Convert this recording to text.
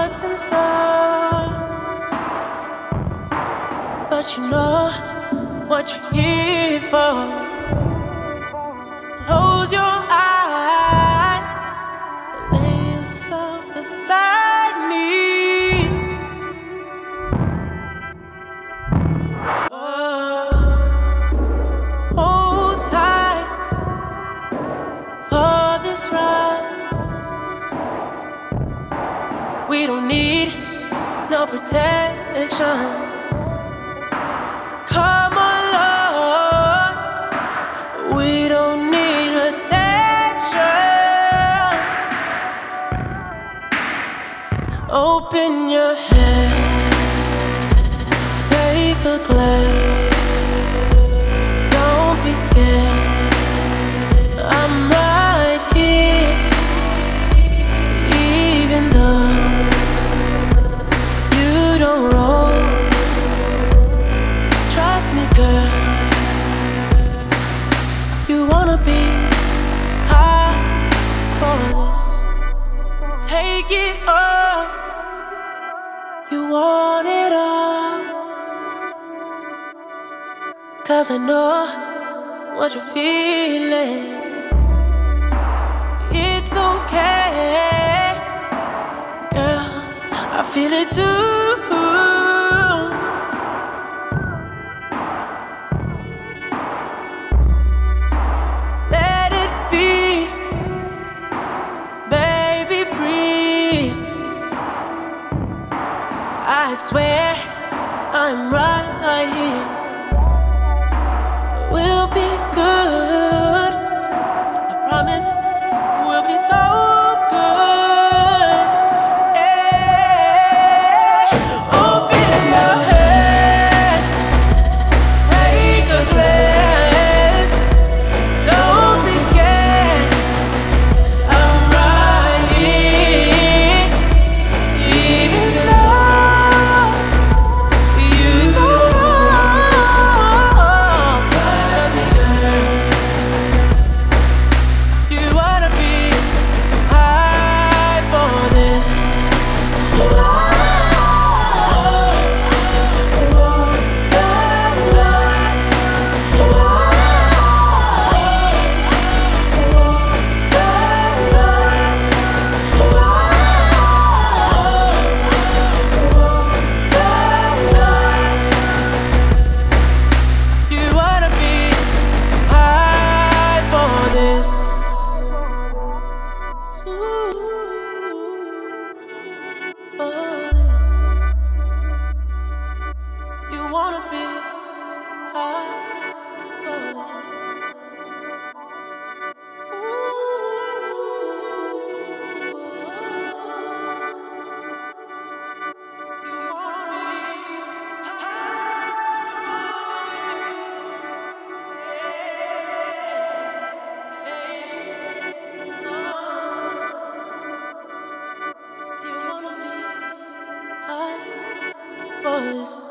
what's in store, but you know what you're here for. Close your eyes, lay yourself beside me. Hold tight for this ride. We don't need no protection. Come along, we don't need attention. Open your head, take a glass. Don't be scared, I'm right here. Even though you don't roll, trust me, girl. You wanna be high for this. Take it off. You want it all. 'Cause I know what you're feeling. It's okay, girl, I feel it too. Let it be, baby, breathe. I swear I'm right here. We'll be good, I promise we'll be so good. Yeah. Open your head, take a glass. Don't be scared, I'm right here. Even though you don't trust me, girl. You wanna be high for this. You wanna be high for this. You wanna be high for this. You wanna be high for this.